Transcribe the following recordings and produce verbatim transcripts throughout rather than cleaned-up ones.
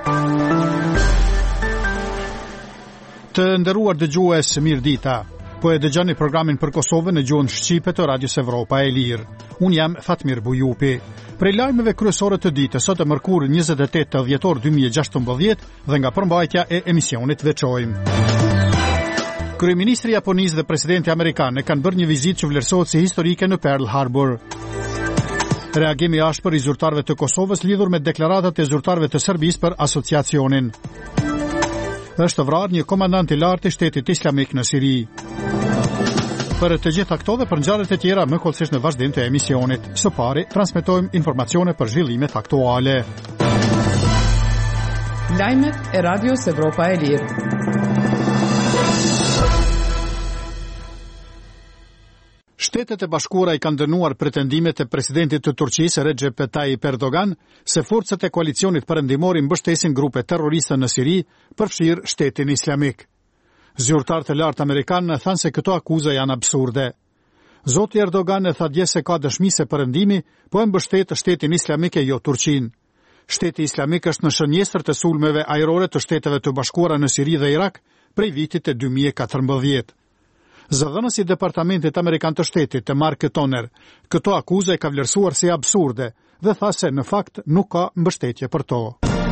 Të nderuar dëgjues, mirëdita. Po e dëgjoni programin për Kosovën në gjuhën shqipe të Radios Evropa e Lirë. Unë jam Fatmir Bujupi. Prej lajmeve kryesore të ditës, sot e mërkurë njëzet e tetë dhjetor dy mijë e gjashtëmbëdhjetë dhe nga përmbajtja e emisionit veçojmë. Kryeministri Japonisë dhe presidenti amerikan e kanë bërë një vizitë që vlerësohet si historike në Pearl Harbor. Reagimi i ashpër i zyrtarëve të Kosovës lidhur me deklaratat e zyrtarëve të Serbisë për asociacionin. Është vrarë një komandant i lartë i shtetit islamik në Siri. Për të gjitha këto dhe për ngjarjet e tjera më kollësisht në vazhdim të emisionit. Së pari, transmetojmë informacione për zhvillimet aktuale. Lajmet e Radios Evropa e Lirë. Shtetet e Bashkuara i kanë dënuar pretendimet e presidentit të Turqisë Recep Tayyip Erdogan se forcat e koalicionit perëndimor i mbështesin grupe terroriste në Siri, përfshirë Shtetin Islamik. Zyrtarët e lartë amerikanë thanë se këto akuza janë absurde. Zoti Erdogan e tha dje se ka dëshmi se perëndimi po e mbështet Shtetin Islamik e jo Turqinë. Shteti Islamik është në shënjestër të sulmeve ajrore të Shteteve të Bashkuara në Siri dhe Irak prej vitit e dy mijë e katërmbëdhjetë. Zëdhënësi i Departamentit Amerikan të Shtetit, të Mark Toner, këto akuze ka vlerësuar si absurde dhe tha se në fakt nuk ka mbështetje për to.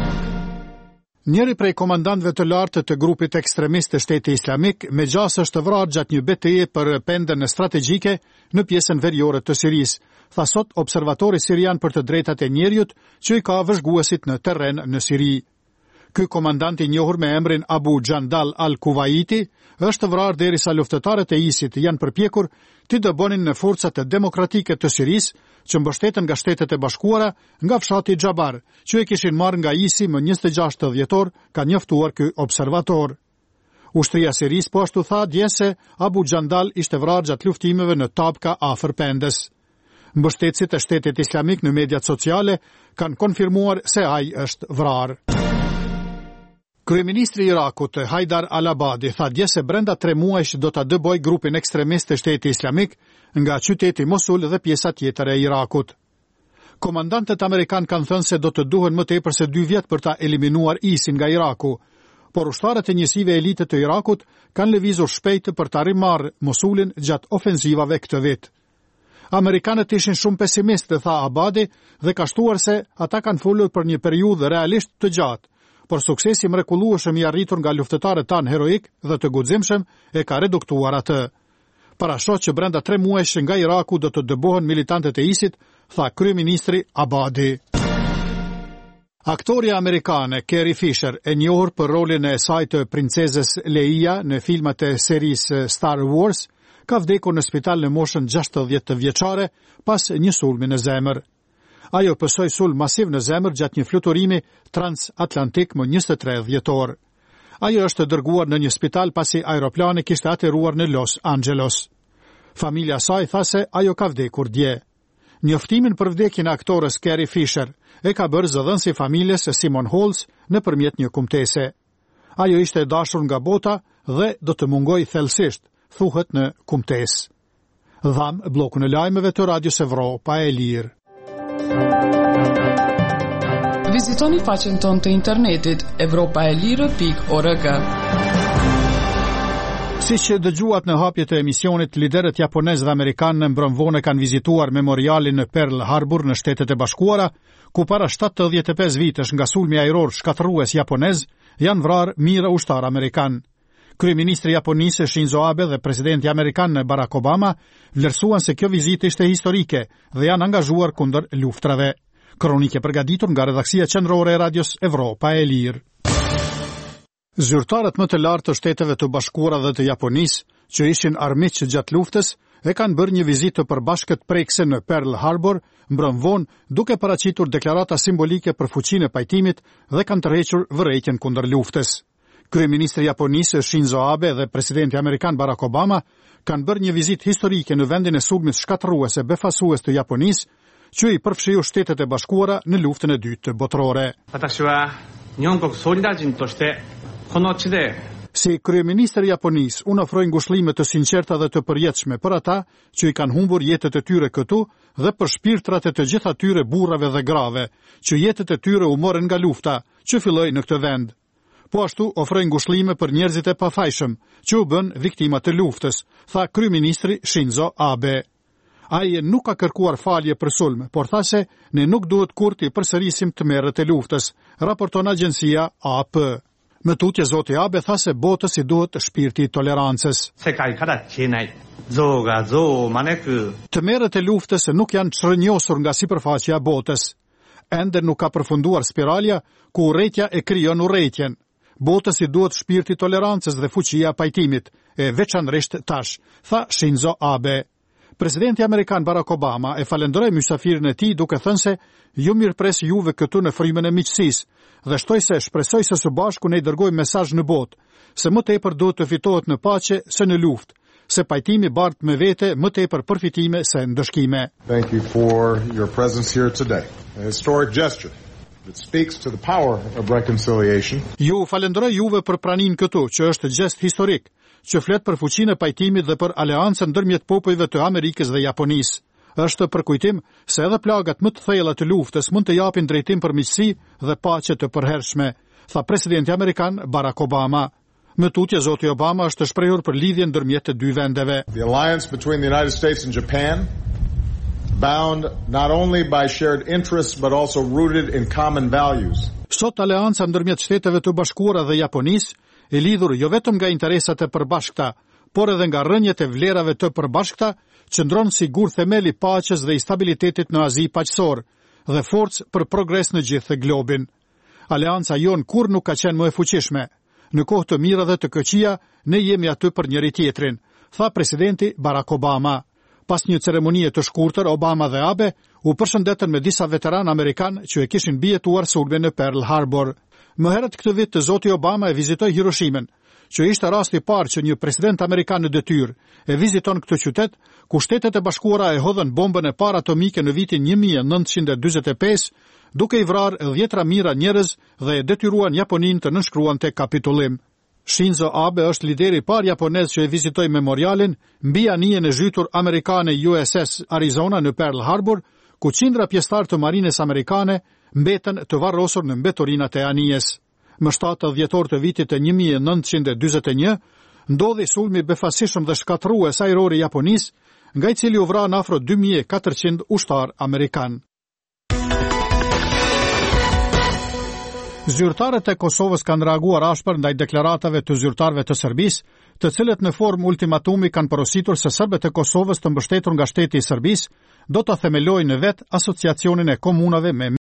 Njëri prej komandantëve të lartë të grupit ekstremist të Shtetit Islamik me gjas është vrarë gjatë një betejë për pendën strategjike në pjesën veriore të Sirisë, tha sot observatori sirian për të drejtat e njerëzit që i ka vëzhguesit në terren në Siri. Ky komandant i njohur me emrin Abu Jandal al-Kuwaiti është vrarë derisa luftëtarët e ISIT janë përpjekur të dëbonin në forcat demokratike të Sirisë që mbështeten nga Shtetet e Bashkuara nga fshati Xhabar, që e kishin marrë nga ISI më njëzet e gjashtë dhjetor, ka njoftuar ky observator. Ushtria e Sirisë po ashtu tha dje se Abu Jandal ishte vrarë gjatë luftimeve në Tabka afër pendës. Mbështetësit e Shtetit Islamik në mediat sociale kanë konfirmuar se ai është vrarë. Kryeministri i Irakut, Haidar al-Abadi, tha dje se brenda tre muajsh do ta dëboj grupin ekstremist të Shtetit Islamik nga qyteti Mosul dhe pjesa tjetër e Irakut. Komandantët amerikan kanë thënë se do të duhen më tepër se dy vjet për ta eliminuar ISIN nga Iraku, por ushtarët e njësive elite të Irakut kanë lëvizur shpejt për ta rimarrë Mosulin gjatë ofenzivave këtë vit. Amerikanët ishin shumë pesimistë, tha Abadi, dhe ka shtuar se ata kanë folur për një periudhë realisht të gjatë, por suksesi mrekullueshëm i arritur nga luftëtarët tanë heroik dhe të guximshëm e ka reduktuar atë. Parashot që brenda tre muajsh nga Iraku do të dëbohen militantët e ISIT, tha kryeministri Abadi. Aktoria amerikane Carrie Fisher, e njohur për rolin e saj të princezës Leia në filmat e serisë Star Wars, ka vdekur në spital në moshën gjashtëdhjetë vjeçare pas një sulmi në zemër. Ajo pësoi sulm masiv në zemër gjatë një fluturimi transatlantik më njëzet e tre dhjetor. Ajo është dërguar në një spital pasi aeroplani kishte aterruar në Los Angeles. Familja saj tha se ajo ka vdekur dje. Njoftimin për vdekjen e aktorës Carrie Fisher e ka bërë zëdhënësi i familjes Simon Halls nëpërmjet një kumtese. Ajo ishte e dashur nga bota dhe do të mungoj thellësisht, thuhet në kumtesë. Dham bllokun e lajmeve të Radios Evropa e Lirë. Vizitoni faqen tonë të internetit evropaelire pikë org. Siç dëgjuat në hapjet e emisionit, liderët japonez dhe amerikanë në mbrëmvone kanë vizituar memorialin në Pearl Harbor në Shtetet e Bashkuara, ku para shtatëdhjetë e pesë vitesh nga sulmi ajror shkatërrues japonez janë vrarë mijëra ushtar amerikan. Kryeministri i Japonisë Shinzo Abe dhe presidenti amerikan Barack Obama vlerësuan se kjo vizitë ishte historike dhe janë angazhuar kundër luftrave. Kronike përgatitur nga redaksia qendrore e Radios Evropa e Lirë. Zyrtarët më të lartë të Shteteve të Bashkuara dhe të Japonisë, që ishin armiq gjatë luftës, e kanë bërë një vizitë përbashkët prekse në Pearl Harbor, mbrëmvon, duke paraqitur deklarata simbolike për fuqinë e pajtimit dhe kanë tërhequr vërejtjen kundër luftës. Kryeministri i Japonisë Shinzo Abe dhe presidenti amerikan Barack Obama kanë bërë një vizitë historike në vendin e sulmit shkatërrues e befasues të Japonisë, që i përfshiu Shtetet e Bashkuara në luftën e dytë botërore. Si kryeministër i Japonisë, unë ofroj ngushëllime të sinqerta dhe të përjetshme për ata që i kanë humbur jetët e tyre këtu dhe për shpirtrat e të gjitha tyre burrave dhe grave, që jetët e tyre u morën nga lufta, që filloi në këtë vend. Po ashtu ofroi ngushëllime për njerëzit e pafajshëm që u bën viktima të luftës, tha kryeministri Shinzo Abe. Ai nuk ka kërkuar falje për sulm, por tha se ne nuk duhet kurrë të përsërisim tmerrët e luftës, raporton agjencia A P. Më tutje zoti Abe tha se botës i duhet shpirti i tolerancës. Tmerrët e luftës nuk janë çrënjosur nga sipërfaqja e botës. Ende nuk ka përfunduar spiralja ku urrëtia e krijon urrëtien. Botës i duhet shpirti i tolerancës dhe fuqia e pajtimit, e veçanërisht tash, tha Shinzo Abe. Presidenti Amerikan Barack Obama e falenderoi mysafirin e tij duke thënë se ju mirëpres juve këtu në frymën e miqësisë dhe shtoi se shpresoj se së bashku ne i dërgojmë mesazh në botë se më tepër duhet të fitohet në paqe se në luftë, se pajtimi bart me vete më tepër përfitime se ndëshkime. Thank you for your presence here today. A historic gesture that speaks to the power of reconciliation. Ju falenderoj juve për praninë këtu, që është gest historik, që flet për fuqinë e pajtimit dhe për aleancën ndërmjet popujve të Amerikës dhe Japonisë. Është për kujtim se edhe plagat më të thella të luftës mund të japin drejtim për miqësi dhe paqe të përhershme, tha presidenti amerikan Barack Obama. Më tutje zoti Obama është shprehur për lidhjen ndërmjet të dy vendeve. The alliance between the United States and Japan, bound not only by shared interests but also rooted in common values. Sot aleanca ndërmjet Shteteve të Bashkuara dhe Japonisë e lidhur jo vetëm nga interesat e përbashkëta, por edhe nga rrënjet e vlerave të përbashkëta, qëndron si gur themeli paqes dhe i stabilitetit në Azi paqësor dhe forcë për progres në gjithë globin. Aleanca jon kur nuk ka qenë më e fuqishme. Në kohë të mira dhe të këqija, ne jemi aty për njëri tjetrin, tha presidenti Barack Obama. Pas një ceremonie të shkurtër, Obama dhe Abe u përshëndetën me disa veteranë amerikan që e kishin bjetuar sulme në Pearl Harbor. Më herët këtë vit të zoti Obama e vizitoi Hiroshimen, që ishte rasti i parë që një president amerikan në detyrë e viziton këtë qytet, ku Shtetet e Bashkuara e hodhën bombën e parë atomike në vitin një mijë e nëntëqind e dyzet e pesë, duke i vrarë dhjetra mijëra njerëz dhe e detyruan Japoninë të nënshkruante kapitullim. Shinzo Abe është lideri i parë japonez që e vizitoi memorialin mbi anijen e zhytur amerikane U S S Arizona në Pearl Harbor, ku qindra pjesëtar të marines amerikane mbeten të varrosur në mbetorinat e anijes. Më shtatë dhjetor të vitit e një mijë e nëntëqind e dyzet e një, ndodhi sulmi befasishëm dhe shkatërrues ajror i Japonisë, nga i cili u vran afro dy mijë e katërqind ushtar amerikan. Zyrtarët e Kosovës kanë reaguar ashpër ndaj deklaratave të zyrtarëve të Serbisë, të cilët në formë ultimatumi kanë porositur se serbët e Kosovës të mbështetur nga shteti i Serbisë do ta themelojnë vetë asociacionin e komunave me